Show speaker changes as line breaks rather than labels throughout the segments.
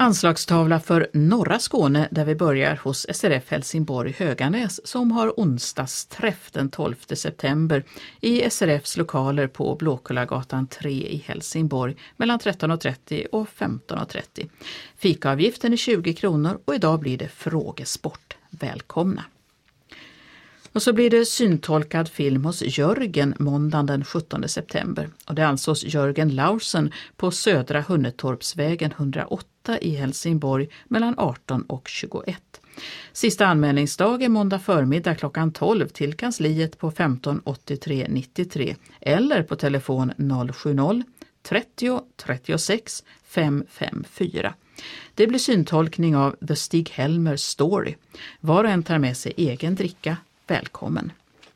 Anslagstavla för norra Skåne där vi börjar hos SRF Helsingborg Höganäs som har onsdagsträff den 12 september i SRFs lokaler på Blåkullagatan 3 i Helsingborg mellan 13.30 och 15.30. Fikaavgiften är 20 kronor och idag blir det frågesport. Välkomna! Och så blir det syntolkad film hos Jörgen måndagen den 17 september. Och det är alltså hos Jörgen Laursen på Södra Hunnetorpsvägen 108 i Helsingborg mellan 18 och 21. Sista anmälningsdag är måndag förmiddag klockan 12 till kansliet på 15 83 93 eller på telefon 070 30 36 554. Det blir syntolkning av The Stig-Helmer Story. Var och en tar med sig egen dricka. Välkommen!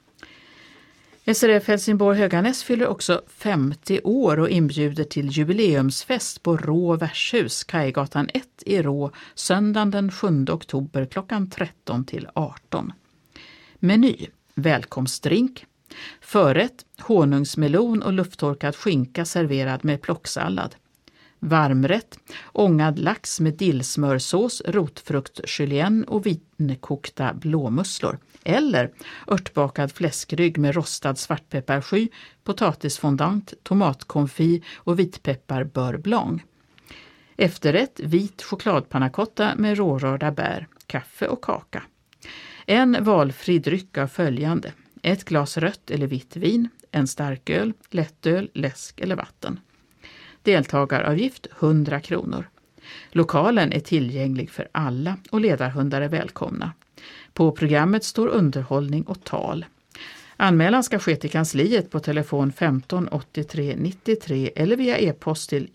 SRF Helsingborg Höganäs fyller också 50 år och inbjuder till jubileumsfest på Rå Värdshus, Kajgatan 1 i Rå, söndagen den 7 oktober klockan 13 till 18. Meny: välkomstdrink. Förrätt: honungsmelon och lufttorkad skinka serverad med plocksallad. Varmrätt: ångad lax med dillsmörsås, rotfruktgeléen och vinkokta blåmusslor. Eller örtbakad fläskrygg med rostad svartpepparsky, potatisfondant, tomatkonfi och vitpeppar beurre blanc. Efterrätt: vit chokladpannacotta med rårörda bär, kaffe och kaka. En valfri dryck av följande: ett glas rött eller vitt vin, en starköl, lättöl, läsk eller vatten. Deltagaravgift 100 kronor. Lokalen är tillgänglig för alla och ledarhundar är välkomna. På programmet står underhållning och tal. Anmälan ska ske till kansliet på telefon 15 83 93 eller via e-post till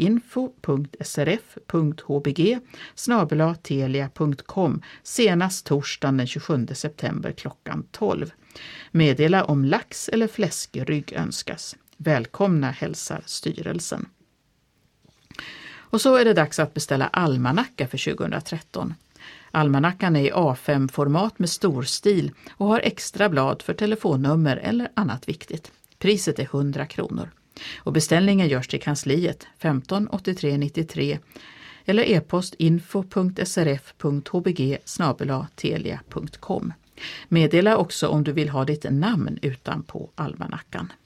info.srf.hbg@telia.com senast torsdagen den 27 september klockan 12. Meddela om lax eller fläskrygg önskas. Välkomna hälsar styrelsen. Och så är det dags att beställa almanacka för 2013. Almanackan är i A5-format med stor stil och har extra blad för telefonnummer eller annat viktigt. Priset är 100 kronor. Och beställningen görs till kansliet 15 83 93 eller e-post info.srf.hbg@telia.com. Meddela också om du vill ha ditt namn utanpå almanackan.